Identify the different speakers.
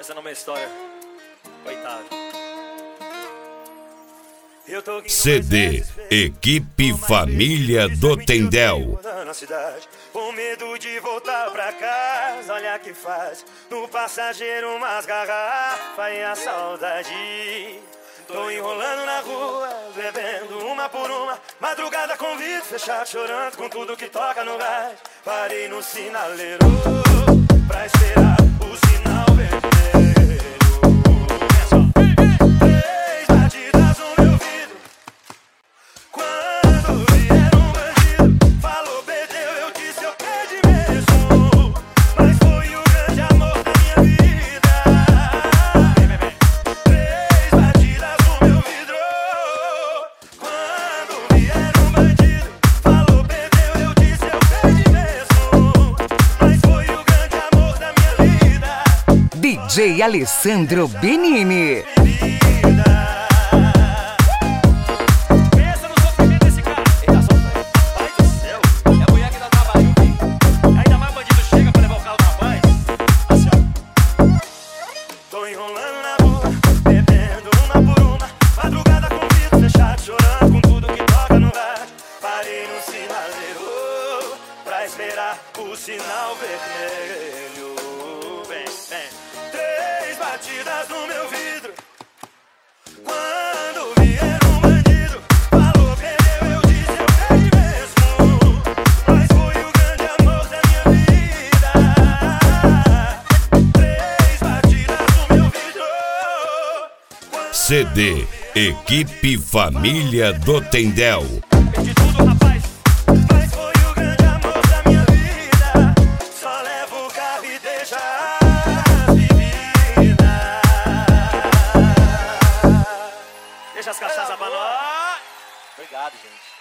Speaker 1: Essa não é uma história. Coitado.
Speaker 2: CD Equipe Família do Tendel.
Speaker 3: Na cidade, com medo de voltar pra casa, olha que faz no passageiro umas garrafas e a saudade. Tô enrolando na rua, bebendo uma por uma, madrugada com vidro fechado, chorando com tudo que toca no rádio. Parei no sinaleiro pra esperar o sinal vermelho. Três batidas no meu vidro. Quando vier um bandido, falou perdeu, eu disse eu perdi mesmo. Mas foi o grande amor da minha vida. Três batidas no meu vidro. Quando vier um bandido, falou perdeu, eu disse eu perdi mesmo. Mas foi o grande amor da minha vida.
Speaker 4: DJ Alessandro Benini.
Speaker 1: Pensa no sofrimento desse cara. Ele tá sofrendo. Pai do céu. É a mulher que dá trabalho. Ainda mais bandido chega pra levar o carro da mãe. Assim, ó.
Speaker 3: Tô enrolando na rua, bebendo uma por uma, madrugada com vidro fechado, chorando com tudo que toca no rádio. Parei no sinaleiro pra esperar o sinal vermelho. Vem, vem. Três batidas no meu vidro. Quando vier um bandido, falou perdeu, eu disse eu perdi mesmo. Mas foi o grande amor da minha vida. Três batidas no meu vidro.
Speaker 2: CD Equipe Família do Tendel.
Speaker 3: Perdi tudo, rapaz, mas foi o grande amor da minha vida. Só levo o carro e deixa as bebidas.
Speaker 1: Deixa as cachaças pra nós. Obrigado, gente.